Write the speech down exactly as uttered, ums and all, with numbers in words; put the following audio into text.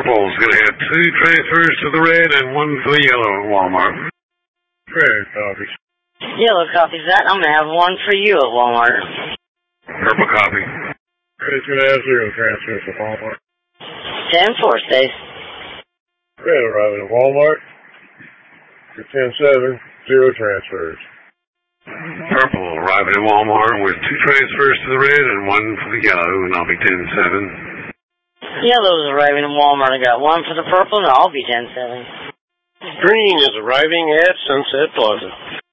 Purple's going to have two transfers to the red and one to the yellow at Walmart. Red copy. Yellow copies that. I'm going to have one for you at Walmart. Purple copy. Red's going to have zero transfers to Walmart. ten four, Stace. Red arriving at Walmart. For ten seven, zero transfers. Purple arriving at Walmart with two transfers to the red and one for the yellow, and I'll be ten seven. Yellow's arriving at Walmart. I got one for the purple, and I'll be ten seven. Green is arriving at Sunset Plaza.